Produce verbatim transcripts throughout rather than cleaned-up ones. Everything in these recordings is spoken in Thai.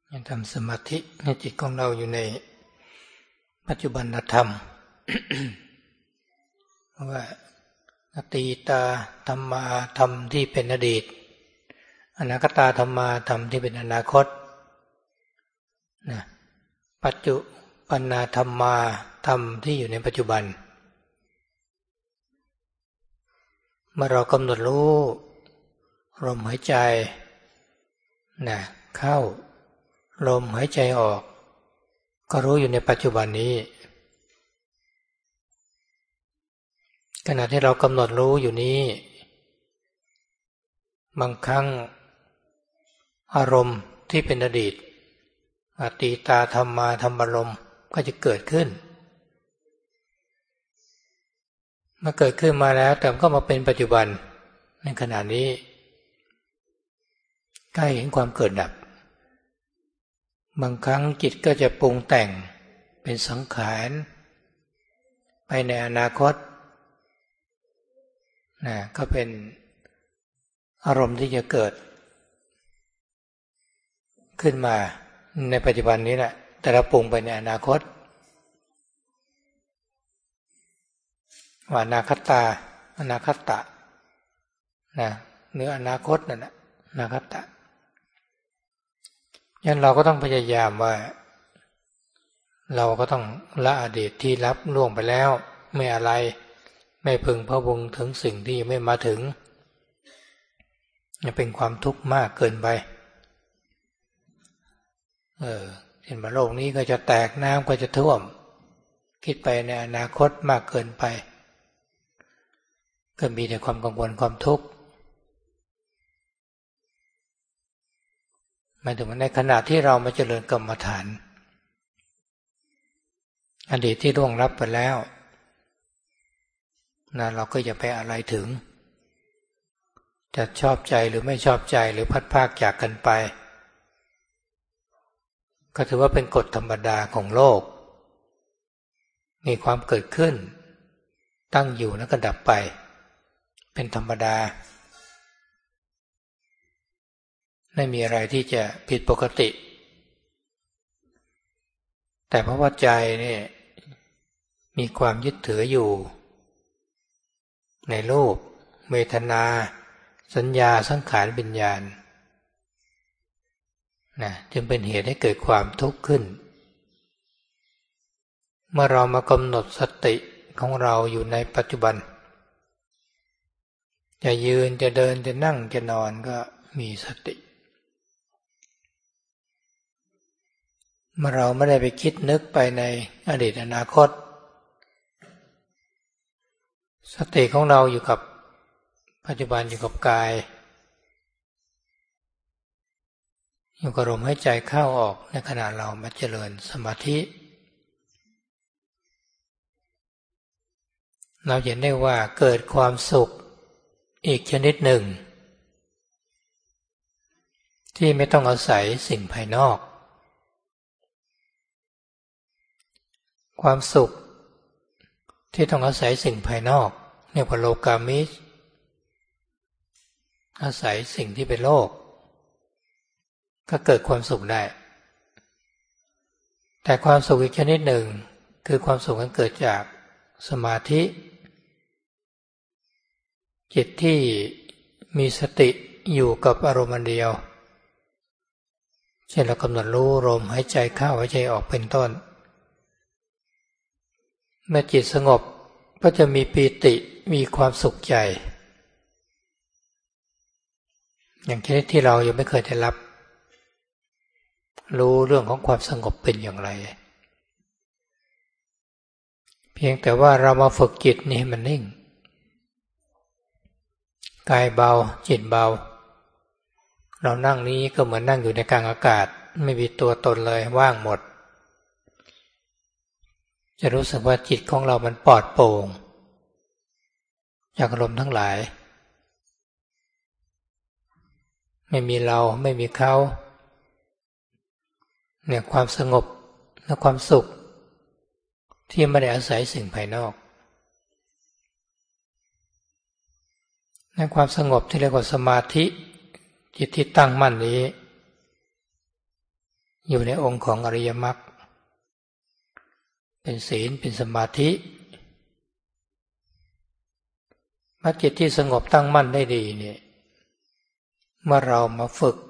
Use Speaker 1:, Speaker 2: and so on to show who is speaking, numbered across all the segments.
Speaker 1: ยังทำสมาธิให้จิตของเราอยู่ในปัจจุบันธรรม เพราะว่าอตีตาธรรมาธรรมที่เป็นอดีตอนาคตาธรรมาธรรมที่เป็นอนาคตนะปัจจุบันนาธรรมาธรรมที่อยู่ในปัจจุบันเมื่อเรากำหนดรู้ลมหายใจนะเข้าลมหายใจออกก็รู้อยู่ในปัจจุบันนี้ขณะที่เรากำหนดรู้อยู่นี้บางครั้งอารมณ์ที่เป็นอดีตอตีตาธรรมาธรรมารมณ์ก็จะเกิดขึ้นเมื่อเกิดขึ้นมาแล้วแต่ก็มาเป็นปัจจุบันในขณะนี้ใกล้เห็นความเกิดดับบางครั้งจิตก็จะปรุงแต่งเป็นสังขารไปในอนาคตนะก็เป็นอารมณ์ที่จะเกิดขึ้นมาในปัจจุบันนี้แหละแต่เราปรุงไปในอนาคตว่าอนาคตาอนาคตะนะเนื้ออนาคตนั่นแหละอนาคตะงั้นเราก็ต้องพยายามว่าเราก็ต้องละอดีตที่รับล่วงไปแล้วไม่อะไรไม่พึงพะวงถึงสิ่งที่ไม่มาถึงจะเป็นความทุกข์มากเกินไปเออเห็นว่าโลกนี้ก็จะแตกน้ำก็จะท่วมคิดไปในอนาคตมากเกินไปก็มีแต่ความกังวลความทุกข์หมายถึงว่าในขณะที่เรามาเจริญกรรมฐานอดีตที่ล่วงลับไปแล้วนะเราก็อย่าไปอะไรถึงจะชอบใจหรือไม่ชอบใจหรือพัดพรากจากกันไปก็ถือว่าเป็นกฎธรรมดาของโลกมีความเกิดขึ้นตั้งอยู่แล้วก็ดับไปเป็นธรรมดาไม่มีอะไรที่จะผิดปกติแต่เพราะว่าใจนี่มีความยึดถืออยู่ในรูปเวทนาสัญญาสังขารวิญญาณนะจึงเป็นเหตุให้เกิดความทุกข์ขึ้นเมื่อเรามากำหนดสติของเราอยู่ในปัจจุบันจะยืนจะเดินจะนั่งจะนอนก็มีสติเมื่อเราไม่ได้ไปคิดนึกไปในอดีตอนาคตสติของเราอยู่กับปัจจุบันอยู่กับกายอยู่กับลมหายใจเข้าออกในขณะเรามาเจริญสมาธิเราเห็นได้ว่าเกิดความสุขอีกชนิดหนึ่งที่ไม่ต้องอาศัยสิ่งภายนอกความสุขที่ต้องอาศัยสิ่งภายนอกเรียกว่าโลกามิชอาศัยสิ่งที่เป็นโลกก็เกิดความสุขได้แต่ความสุขอีกชนิดหนึ่งคือความสุขที่เกิดจากสมาธิจิตที่มีสติอยู่กับอารมณ์เดียวเช่นเรากำหนดรู้ลมหายใจเข้าหายใจออกเป็นต้นเมื่อจิตสงบก็จะมีปีติมีความสุขใจอย่างชนิดที่เรายังไม่เคยได้รับรู้เรื่องของความสงบเป็นอย่างไรเพียงแต่ว่าเรามาฝึกจิตนี่ให้มันนิ่งกายเบาจิตเบาเรานั่งนี้ก็เหมือนนั่งอยู่ในกลางอากาศไม่มีตัวตนเลยว่างหมดจะรู้สึกว่าจิตของเรามันปลอดโปร่งจากอารมณ์ทั้งหลายไม่มีเราไม่มีเขาเนี่ยความสงบและความสุขที่ไม่ได้อาศัยสิ่งภายนอกในความสงบที่เรียกว่าสมาธิจิตที่ตั้งมั่นนี้อยู่ในองค์ของอริยมรรคเป็นศีลเป็นสมาธิเมื่อจิตที่สงบตั้งมั่นได้ดีเนี่ยเมื่อเรามาฝึก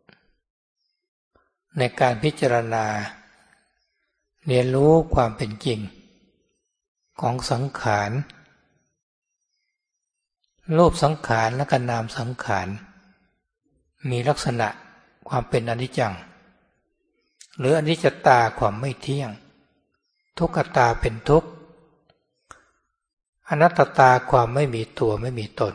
Speaker 1: ในการพิจารณาเรียนรู้ความเป็นจริงของสังขารรูปสังขารและก็นามสังขารมีลักษณะความเป็นอนิจจังหรืออนิจจตาความไม่เที่ยงทุกขตาเป็นทุกข์อนัตตาความไม่มีตัวไม่มีตน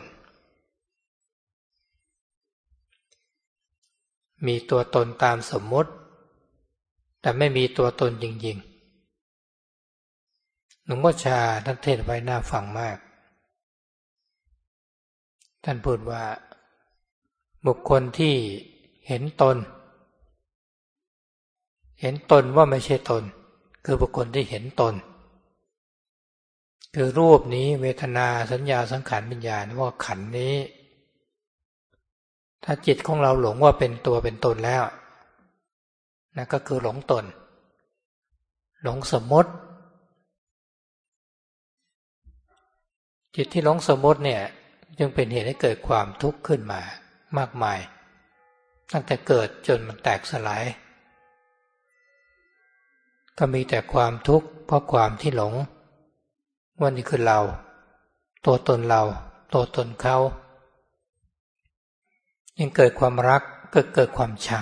Speaker 1: มีตัวตนตามสมมติแต่ไม่มีตัวตนจริงๆหลวงพ่อชาท่านเทศน์ไว้น่าฟังมากท่านพูดว่าบุคคลที่เห็นตนเห็นตนว่าไม่ใช่ตนคือบุคคลที่เห็นตนคือรูปนี้เวทนาสัญญาสังขารวิญญาณว่าขันธ์นี้ถ้าจิตของเราหลงว่าเป็นตัวเป็นตนแล้วนั่นก็คือหลงตนหลงสมมติจิตที่หลงสมมติเนี่ยจึงเป็นเหตุให้เกิดความทุกข์ขึ้นมามากมายตั้งแต่เกิดจนมันแตกสลายก็มีแต่ความทุกข์เพราะความที่หลงว่านี่คือเราตัวตนเราตัวตนเขายังเกิดความรักก็เกิดความชัง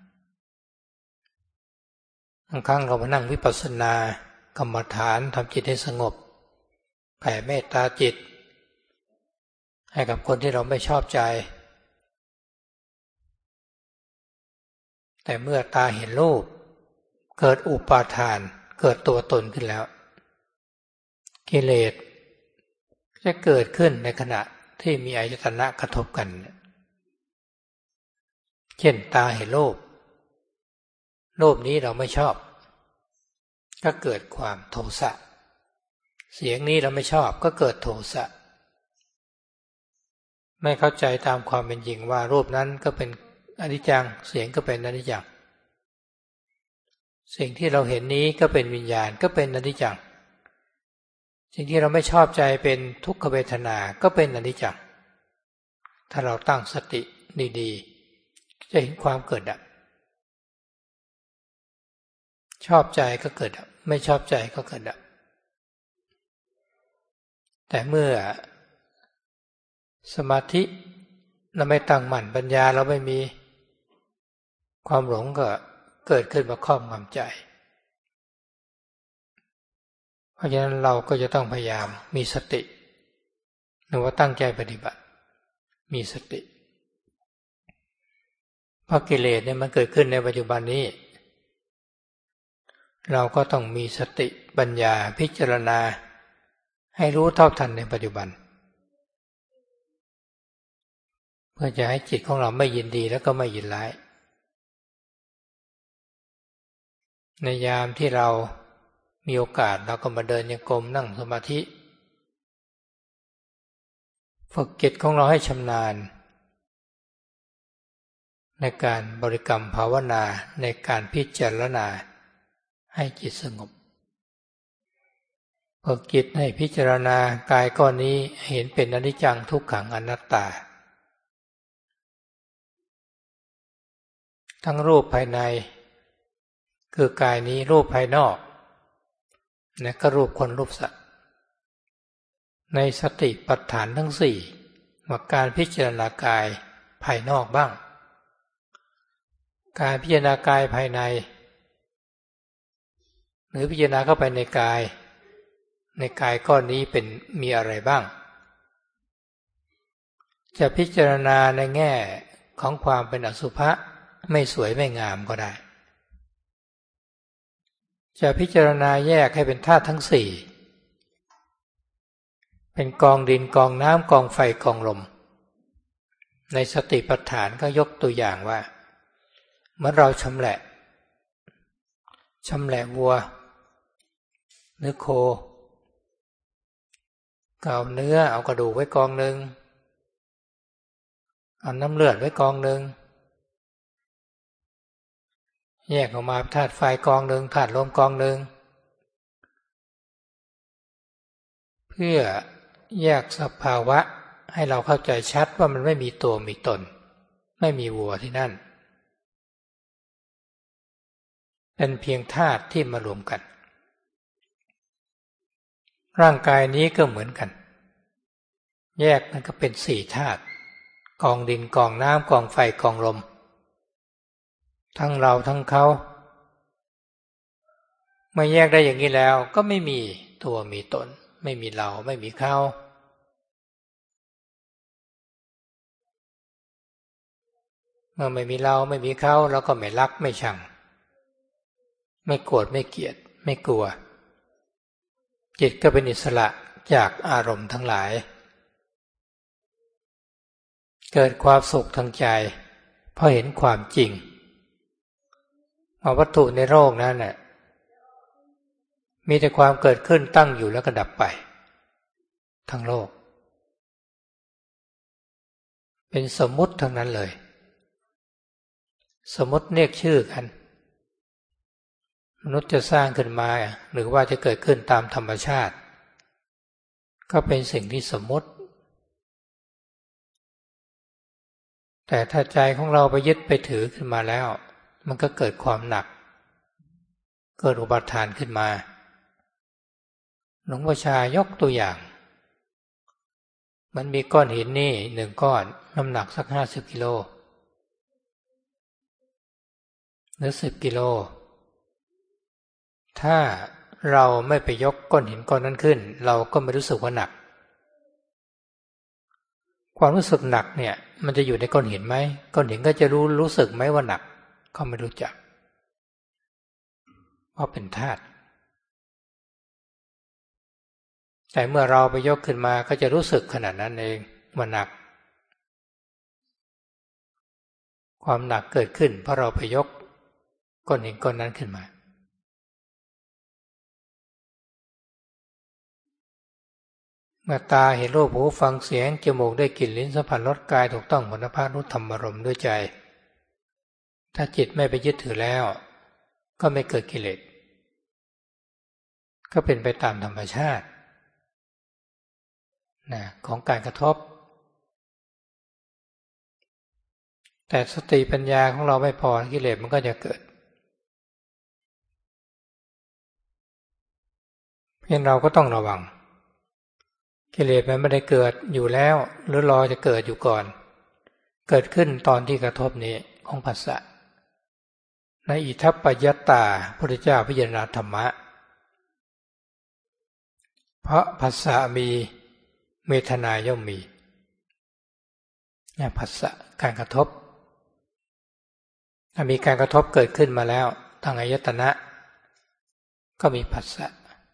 Speaker 1: บางครั้งเรามานั่งวิปัสสนากรรมฐานทำจิตให้สงบแผ่เมตตาจิตให้กับคนที่เราไม่ชอบใจแต่เมื่อตาเห็นรูปเกิดอุปาทานเกิดตัวตนขึ้นแล้วกิเลสจะเกิดขึ้นในขณะที่มีอายตนะกระทบกันเช่นตาเห็นรูปรูปนี้เราไม่ชอบก็เกิดความโทสะเสียงนี้เราไม่ชอบก็เกิดโทสะไม่เข้าใจตามความเป็นจริงว่ารูปนั้นก็เป็นอนิจจังเสียงก็เป็นอนิจจังสิ่งที่เราเห็นนี้ก็เป็นวิญญาณก็เป็นอนิจจังสิ่งที่เราไม่ชอบใจเป็นทุกขเวทนาก็เป็นอนิจจังถ้าเราตั้งสติดีๆจะเห็นความเกิดดับชอบใจก็เกิดดับไม่ชอบใจก็เกิดดับแต่เมื่อสมาธิเราไม่ตั้งมั่นปัญญาเราไม่มีความหลงก็เกิดขึ้นมาครอบงำใจเพราะฉะนั้นเราก็จะต้องพยายามมีสติหรือว่าตั้งใจปฏิบัติมีสติเพราะกิเลสเนี่ยมันเกิดขึ้นในปัจจุบันนี้เราก็ต้องมีสติปัญญาพิจารณาให้รู้เท่าทันในปัจจุบันเพื่อจะให้จิตของเราไม่ยินดีแล้วก็ไม่ยินร้ายในยามที่เรามีโอกาสเราก็มาเดินยังกรมนั่งสมาธิฝึกจิตของเราให้ชำนาญในการบริกรรมภาวนาในการพิจารณาให้จิตสงบฝึกจิตให้พิจารณากายก้อนนี้เห็นเป็นอนิจจังทุกขังอนัตตาทั้งรูปภายในคือกายนี้รูปภายนอกและก็รูปคนรูปสัตว์ในสติปัฏฐานทั้งสี่มาการพิจารณากายภายนอกบ้างการพิจารณากายภายในหรือพิจารณาเข้าไปในกายในกายก้อนนี้เป็นมีอะไรบ้างจะพิจารณาในแง่ของความเป็นอสุภะไม่สวยไม่งามก็ได้จะพิจารณาแยกให้เป็นธาตุทั้งสี่เป็นกองดินกองน้ำกองไฟกองลมในสติปัฏฐานก็ยกตัวอย่างว่าเมื่อเราชำแหละชำแหละวัวหรือโคก็เอาเนื้อเอากระดูกไว้กองหนึ่งเอาน้ำเลือดไว้กองหนึ่งแยกออกมาธาตุไฟกองหนึ่งธาตุลมกองหนึ่งเพื่อแยกสภาวะให้เราเข้าใจชัดว่ามันไม่มีตัวมีตนไม่มีวัวที่นั่นเป็นเพียงธาตุที่มารวมกันร่างกายนี้ก็เหมือนกันแยกมันก็เป็นสี่ธาตุกองดินกองน้ำกองไฟกองลมทั้งเราทั้งเขาเมื่อแยกได้อย่างนี้แล้วก็ไม่มีตัวมีตนไม่มีเราไม่มีเขาเมื่อไม่มีเราไม่มีเขาเราก็ไม่รักไม่ชังไม่โกรธไม่เกลียดไม่กลัวจิตก็เป็นอิสระจากอารมณ์ทั้งหลายเกิดความสุขทางใจเพราะเห็นความจริงว่าวัตถุในโลกนั้นน่ะมีแต่ความเกิดขึ้นตั้งอยู่แล้วก็ดับไปทั้งโลกเป็นสมมุติทั้งนั้นเลยสมมุติเรียกชื่อกันมนุษย์จะสร้างขึ้นมาหรือว่าจะเกิดขึ้นตามธรรมชาติก็เป็นสิ่งที่สมมุติแต่ถ้าใจของเราไปยึดไปถือขึ้นมาแล้วมันก็เกิดความหนักเกิดอุปาทานขึ้นมาหลวงพ่อชายกตัวอย่างมันมีก้อนหินนี่หนึ่งก้อนน้ำหนักสักห้าสิบกิโลหรือสิบกิโลถ้าเราไม่ไปยกก้อนหินก้อนนั้นขึ้นเราก็ไม่รู้สึกว่าหนักความรู้สึกหนักเนี่ยมันจะอยู่ในก้อนหินไหมก้อนหินก็จะรู้รู้สึกไหมว่าหนักก็ไม่รู้จักเพราะเป็นธาตุแต่เมื่อเราไปยกขึ้นมาก็จะรู้สึกขนาดนั้นเองว่าหนักความหนักเกิดขึ้นเพราะเราไปยกก้อนหินก้อนนั้นขึ้นมาเมื่อตาเห็นรูปหูฟังเสียงจมูกได้กลิ่นลิ้นสัมผัสรสกายถูกต้องผลพานุธรรมารมณ์ด้วยใจถ้าจิตไม่ไปยึดถือแล้วก็ไม่เกิดกิเลสก็เป็นไปตามธรรมชาตินะของการกระทบแต่สติปัญญาของเราไม่พอกิเลสมันก็จะเกิดเพราะฉะนั้นเราก็ต้องระวังกิเลสมันไม่ได้เกิดอยู่แล้วหรือรอจะเกิดอยู่ก่อนเกิดขึ้นตอนที่กระทบนี้ของผัสสะในอิทัปปัจจตาพระพุทธเจ้าพิจารณาธรรมะเพราะผัสสะมีเวทนาย่อมมีเนี่ยผัสสะการกระทบถ้ามีการกระทบเกิดขึ้นมาแล้วทางอายตนะก็มีผัสสะ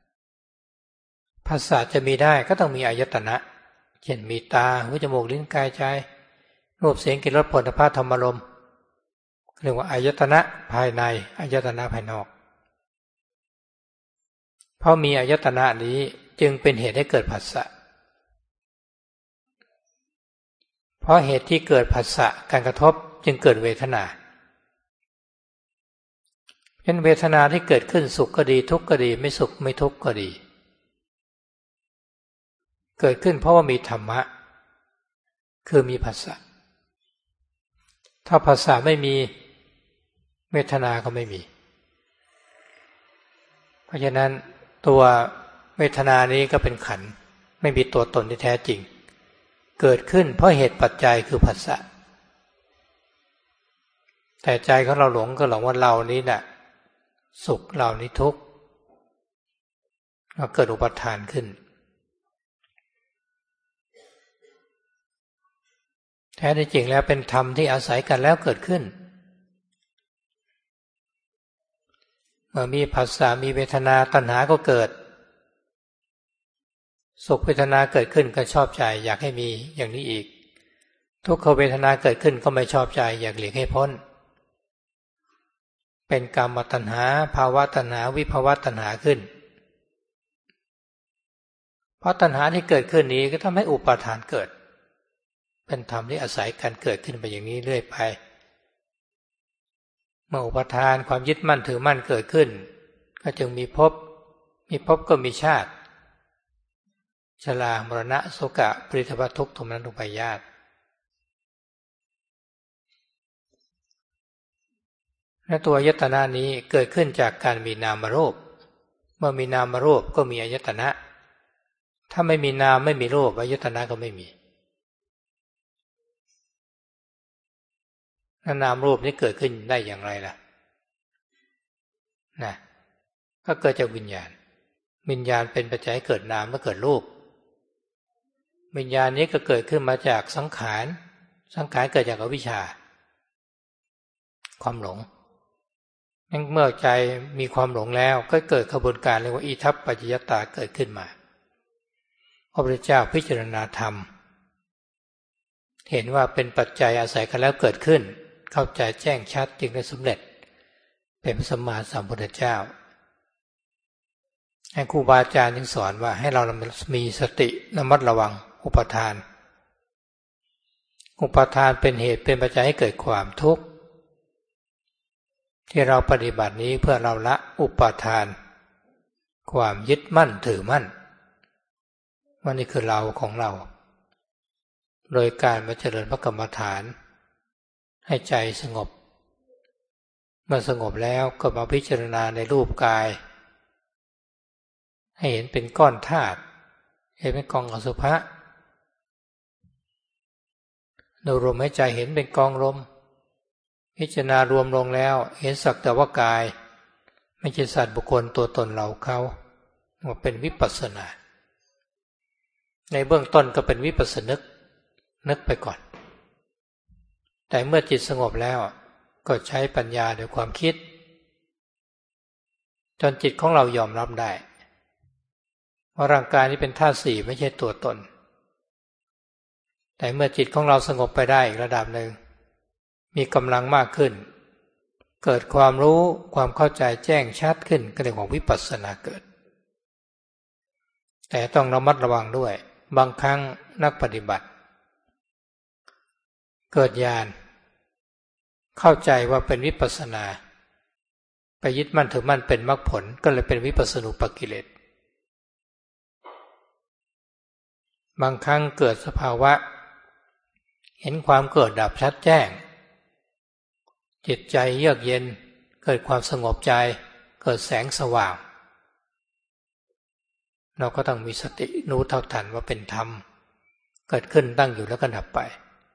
Speaker 1: ผัสสะจะมีได้ก็ต้องมีอายตนะเช่นมีตาหูจมูกลิ้นกายใจรูปเสียงกลิ่นรสโผฏฐัพพะธรรมารมณ์เรียกว่าอายตนะภายในอายตนะภายนอกเพราะมีอายตนะนี้จึงเป็นเหตุให้เกิดผัสสะเพราะเหตุที่เกิดผัสสะการกระทบจึงเกิดเวทนาเพราะฉะนั้นเวทนาที่เกิดขึ้นสุขก็ดีทุกข์ก็ดีไม่สุขไม่ทุกข์ก็ดีเกิดขึ้นเพราะว่ามีธรรมะคือมีผัสสะถ้าผัสสะไม่มีเวทนาก็ไม่มีเพราะฉะนั้นตัวเวทนานี้ก็เป็นขันธ์ไม่มีตัวตนที่แท้จริงเกิดขึ้นเพราะเหตุปัจจัยคือผัสสะแต่ใจของเราหลงก็หลงว่าเรานี้น่ะสุขเรานี้ทุกข์เราเกิดอุปาทานขึ้นแท้ที่จริงแล้วเป็นธรรมที่อาศัยกันแล้วเกิดขึ้นเมื่อมีผัสสะมีเวทนาตัณหาก็เกิดสุขเวทนาเกิดขึ้นก็ชอบใจอยากให้มีอย่างนี้อีกทุกขเวทนาเกิดขึ้นก็ไม่ชอบใจอยากหลีกให้พ้นเป็นกามตัณหาภาวะตัณหาวิภวะตัณหาขึ้นเพราะตัณหาที่เกิดขึ้นนี้ก็ทำให้อุปาทานเกิดเป็นธรรมที่อาศัยการเกิดขึ้นไปอย่างนี้เรื่อยไปเมื่ออุปทานความยึดมั่นถือมั่นเกิดขึ้นก็จึงมีภพมีภพก็มีชาติชรามรณะโศกะปริเทวทุกข์โทมนัสอุปาญาตและตัวอายตนะนี้เกิดขึ้นจากการมีนามรูปเมื่อมีนามรูปก็มีอายตนะถ้าไม่มีนามไม่มีรูปอายตนะก็ไม่มีนามรูปนี้เกิดขึ้นได้อย่างไรล่ะนะก็เกิดจากวิญญาณวิญญาณเป็นปัจจัยให้เกิดนามและเกิดรูปวิญญาณนี้ก็เกิดขึ้นมาจากสังขารสังขารเกิดจากอวิชชาความหลงเมื่อใจมีความหลงแล้วก็เกิดกระบวนการเรียกว่าอิทัปปัจจยตาเกิดขึ้นมาพระพุทธเจ้าพิจารณาธรรมเห็นว่าเป็นปัจจัยอาศัยกันแล้วเกิดขึ้นเข้าใจแจ้งชัดจึงได้สำเร็จเป็นพระสัมมาสัมพุทธเจ้าให้ครูบาอาจารย์จึงสอนว่าให้เรามีสติระมัดระวังอุปทานอุปทานเป็นเหตุเป็นปัจจัยให้เกิดความทุกข์ที่เราปฏิบัตินี้เพื่อเราละอุปทานความยึดมั่นถือมั่นว่านี่คือเราของเราโดยการมาเจริญพระกรรมฐานให้ใจสงบเมื่อสงบแล้วก็มาพิจารณาในรูปกายให้เห็นเป็นก้อนธาตุเห็นเป็นกองอสุภะดูลมหายใจเห็นเป็นกองลมพิจารณารวมลงแล้วเห็นสักแต่ว่ากายไม่ใช่สัตว์บุคคลตัวตนเราเขาว่าเป็นวิปัสสนาในเบื้องต้นก็เป็นวิปัสสนึกนึกไปก่อนแต่เมื่อจิตสงบแล้วก็ใช้ปัญญาโดยความคิดจนจิตของเรายอมรับได้ว่าร่างกายนี้เป็นธาตุสี่ไม่ใช่ตัวตนแต่เมื่อจิตของเราสงบไปได้อีกระดับหนึ่งมีกำลังมากขึ้นเกิดความรู้ความเข้าใจแจ้งชัดขึ้นก็เรียกว่าวิปัสสนาเกิดแต่ต้องระมัดระวังด้วยบางครั้งนักปฏิบัติเกิดญาณเข้าใจว่าเป็นวิปัสสนาไปยึดมั่นถือมั่นเป็นมรรคผลก็เลยเป็นวิปัสสนูปกิเลสบางครั้งเกิดสภาวะเห็นความเกิดดับชัดแจ้งจิตใจเยือกเย็นเกิดความสงบใจเกิดแสงสว่างเราก็ต้องมีสติรู้เท่าทันว่าเป็นธรรมเกิดขึ้นตั้งอยู่แล้วก็ดับไป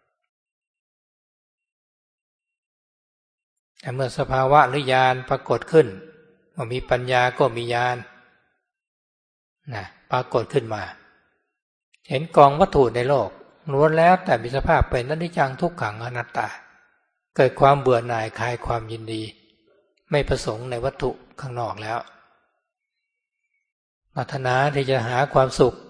Speaker 1: แต่เมื่อสภาวะหรือญาณปรากฏขึ้นว่ามีปัญญาก็มีญาณนะปรากฏขึ้นมาเห็นกองวัตถุในโลกล้วนแล้วแต่มีสภาพเป็นอนิจจังทุกขังอนัตตาเกิดความเบื่อหน่ายคลายความยินดีไม่ประสงค์ในวัตถุข้างนอกแล้วปรารถนาที่จะหาความสุข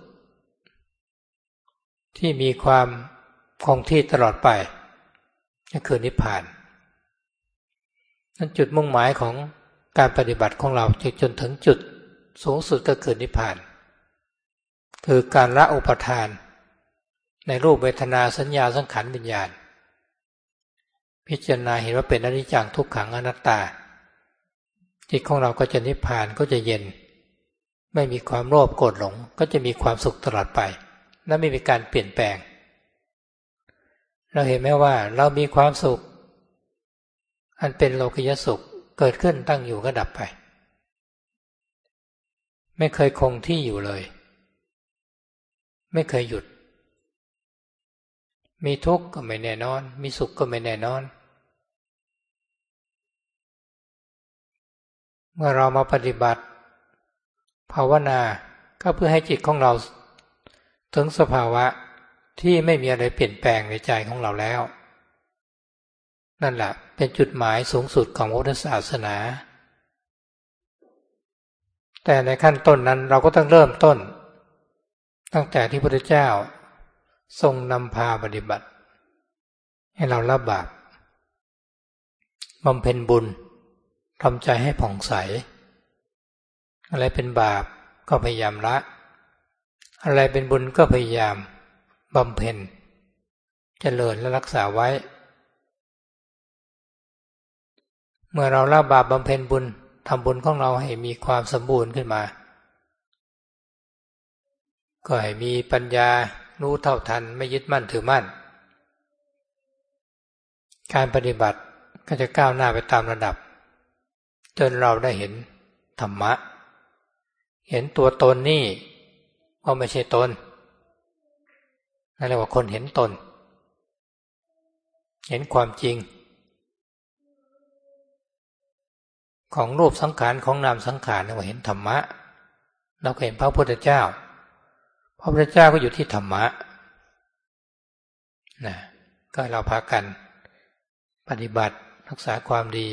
Speaker 1: ที่มีความคงที่ตลอดไปก็คือนิพพานนั่นจุดมุ่งหมายของการปฏิบัติของเราจนถึงจุดสูงสุดก็คือนิพพานคือการละอุปทานในรูปเวทนาสัญญาสังขารวิญญาณพิจารณาเห็นว่าเป็นอนิจจังทุกขังอนัตตาจิตของเราก็จะนิพพานก็จะเย็นไม่มีความโลภโกรธหลงก็จะมีความสุขตลอดไปและไม่มีการเปลี่ยนแปลงเราเห็นไหมว่าเรามีความสุขอันเป็นโลกิยสุขเกิดขึ้นตั้งอยู่ก็ดับไปไม่เคยคงที่อยู่เลยไม่เคยหยุดมีทุกข์ก็ไม่แน่นอนมีสุขก็ไม่แน่นอนเมื่อเรามาปฏิบัติภาวนาก็เพื่อให้จิตของเราถึงสภาวะที่ไม่มีอะไรเปลี่ยนแปลงในใจของเราแล้วนั่นแหละเป็นจุดหมายสูงสุดของพุทธศาสนาแต่ในขั้นต้นนั้นเราก็ต้องเริ่มต้นตั้งแต่ที่พระพุทธเจ้าทรงนำพาปฏิบัติให้เราละบาปบำเพ็ญบุญทำใจให้ผ่องใสอะไรเป็นบาปก็พยายามละอะไรเป็นบุญก็พยายามบำเพ็ญเจริญและรักษาไว้เมื่อเราละบาปบำเพ็ญบุญทำบุญของเราให้มีความสมบูรณ์ขึ้นมาก็ให้มีปัญญารู้เท่าทันไม่ยึดมั่นถือมั่นการปฏิบัติก็จะก้าวหน้าไปตามระดับจนเราได้เห็นธรรมะเห็นตัวตนนี่ว่าไม่ใช่ตนนั่นเรียกว่าคนเห็นตนเห็นความจริงของรูปสังขารของนามสังขารเราเห็นธรรมะเราเห็นพระพุทธเจ้าพระพุทธเจ้าก็อยู่ที่ธรรมะนะก็เราพากันปฏิบัติรักษาความดี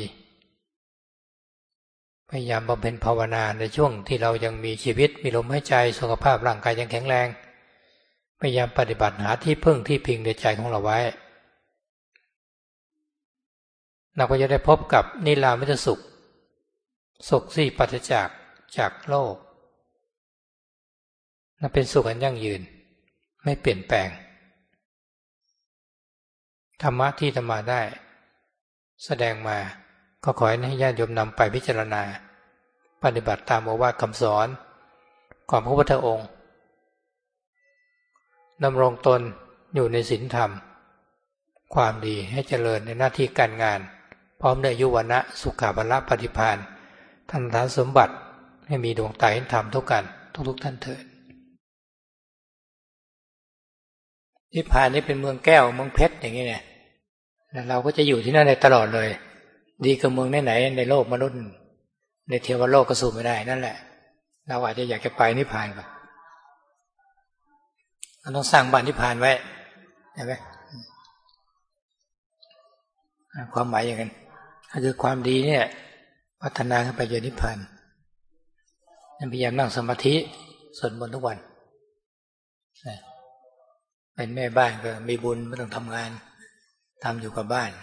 Speaker 1: พยายามบำเพ็ญภาวนาในช่วงที่เรายังมีชีวิตมีลมหายใจสุขภาพร่างกายยังแข็งแรงพยายามปฏิบัติหาที่พึ่งที่พิงในใจของเราไว้เราก็จะได้พบกับนิรามิตสุขสุขที่ปราศจากจากโลกนั่นเป็นสุขอันยั่งยืนไม่เปลี่ยนแปลงธรรมะที่ธรรมาได้แสดงมาก็ขอให้ญาติโยมนำไปพิจารณาปฏิบัติตามโอวาทคำสอนของพระพุทธองค์ดำรงตนอยู่ในศีลธรรมความดีให้เจริญในหน้าที่การงานพร้อมด้วยอายุวนะสุขภละปฏิภาณทันทานสมบัติให้มีดวงตาเห็นธรรมทุกกันทุกๆท่านเถิดนิพพานนี่เป็นเมืองแก้วเมืองเพชรอย่างนี้เนี่ยแล้วเราก็จะอยู่ที่นั่นได้ตลอดเลยดีกว่าเมืองไหนๆในโลกมนุษย์ในเทวโลกก็สู้ไม่ได้นั่นแหละเราอาจจะอยากจะไปนิพพานก่อนเราต้องสร้างบ้านนิพพานไว้เห็นไหมความหมายอย่างนั้นคือความดีเนี่ยพัฒนาขึ้นไปจนนิพพานพยายามนั่งสมาธิสวดมนต์ทุกวันเป็นแม่บ้านก็มีบุญไม่ต้องทำงานทำอยู่กับบ้าน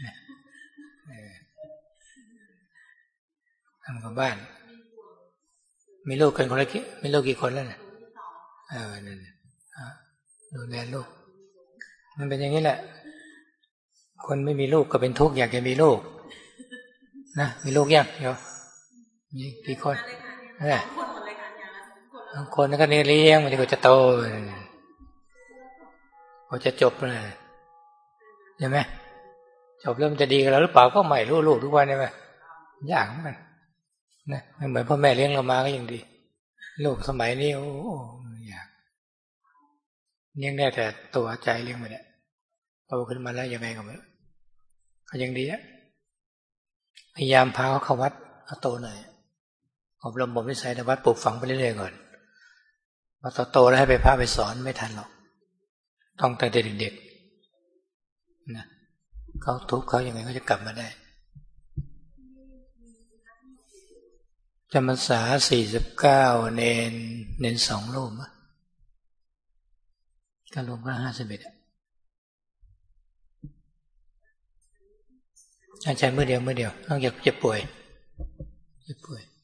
Speaker 1: ทำกับบ้านมีลูกกันคนละกี่มีลูกกี่คนแล้วเนี่ยเออนั่นดูแลลูกมันเป็นอย่างนี้แหละคนไม่มีลูกก็เป็นทุกข์อยากจะมีลูกนะมีลูกยังเดี๋ยวมีกี่คนเนี่ยบางคนก็เลี้ยงมันก็จะโตพอจะจบเลยใช่ไหมจบแล้วมันจะดีกับเราหรือเปล่าก็ไม่รู้ลูกทุกวันใช่ไหมยากเหมือนกันนะไม่เหมือนพ่อแม่เลี้ยงเรามาก็ยังดีลูกสมัยนี้โอ้ยากเลี้ยงได้แต่ตัวใจเลี้ยงไม่ได้โตขึ้นมาแล้วยังไงก็ไม่ก็ยังดีอะพยายามพาเขาเข้าวัดเอาโตหน่อยอบรมบ่มนิสัยในวัดปลูกฝังไปเรื่อยๆก่อนพอโตๆแล้วให้ไปพาไปสอนไม่ทันหรอกต้องแต่เด็กๆนะเขาทุกข์เขายังไงเขาจะกลับมาได้จำพรรษาสี่สิบเก้าเนนเนนสองรูปก็รวมกันห้าสิบเอ็ดอาจารย์เมื่อเดียวเมื่อเดียวต้องอยากเจ็บป่วยเจ็บป่วย